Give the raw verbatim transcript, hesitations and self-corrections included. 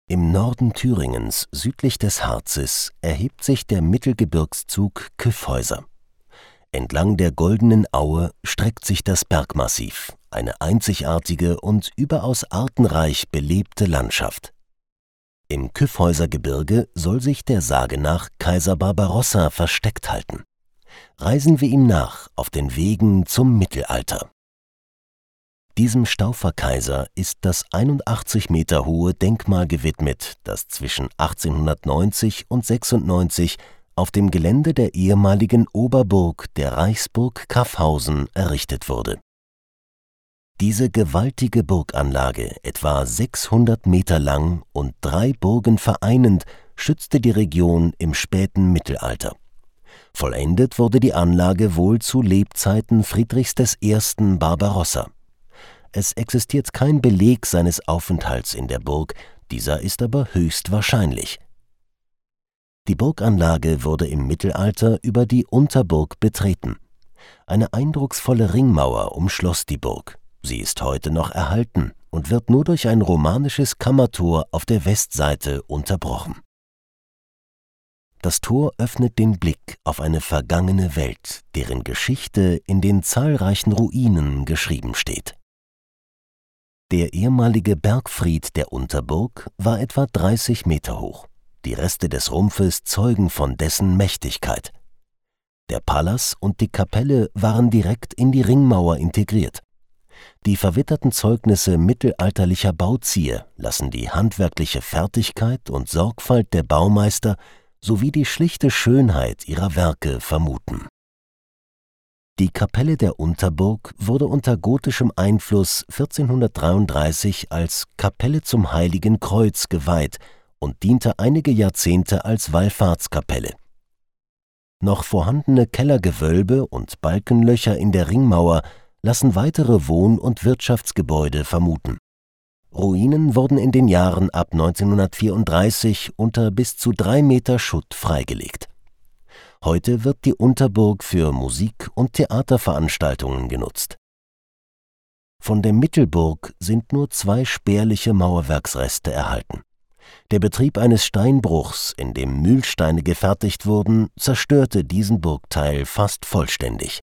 Im Norden Thüringens, südlich des Harzes, erhebt sich der Mittelgebirgszug Kyffhäuser. Entlang der Goldenen Aue streckt sich das Bergmassiv, eine einzigartige und überaus artenreich belebte Landschaft. Im Kyffhäusergebirge soll sich der Sage nach Kaiser Barbarossa versteckt halten. Reisen wir ihm nach auf den Wegen zum Mittelalter. Diesem Stauferkaiser ist das einundachtzig Meter hohe Denkmal gewidmet, das zwischen achtzehnhundertneunzig und sechsundneunzig auf dem Gelände der ehemaligen Oberburg der Reichsburg Kaffhausen errichtet wurde. Diese gewaltige Burganlage, etwa sechshundert Meter lang und drei Burgen vereinend, schützte die Region im späten Mittelalter. Vollendet wurde die Anlage wohl zu Lebzeiten Friedrichs des Ersten Barbarossa. Es existiert kein Beleg seines Aufenthalts in der Burg, dieser ist aber höchst wahrscheinlich. Die Burganlage wurde im Mittelalter über die Unterburg betreten. Eine eindrucksvolle Ringmauer umschloss die Burg. Sie ist heute noch erhalten und wird nur durch ein romanisches Kammertor auf der Westseite unterbrochen. Das Tor öffnet den Blick auf eine vergangene Welt, deren Geschichte in den zahlreichen Ruinen geschrieben steht. Der ehemalige Bergfried der Unterburg war etwa dreißig Meter hoch. Die Reste des Rumpfes zeugen von dessen Mächtigkeit. Der Palas und die Kapelle waren direkt in die Ringmauer integriert. Die verwitterten Zeugnisse mittelalterlicher Bauzier lassen die handwerkliche Fertigkeit und Sorgfalt der Baumeister sowie die schlichte Schönheit ihrer Werke vermuten. Die Kapelle der Unterburg wurde unter gotischem Einfluss vierzehnhundertdreiunddreißig als Kapelle zum Heiligen Kreuz geweiht und diente einige Jahrzehnte als Wallfahrtskapelle. Noch vorhandene Kellergewölbe und Balkenlöcher in der Ringmauer lassen weitere Wohn- und Wirtschaftsgebäude vermuten. Ruinen wurden in den Jahren ab neunzehnhundertvierunddreißig unter bis zu drei Meter Schutt freigelegt. Heute wird die Unterburg für Musik- und Theaterveranstaltungen genutzt. Von der Mittelburg sind nur zwei spärliche Mauerwerksreste erhalten. Der Betrieb eines Steinbruchs, in dem Mühlsteine gefertigt wurden, zerstörte diesen Burgteil fast vollständig.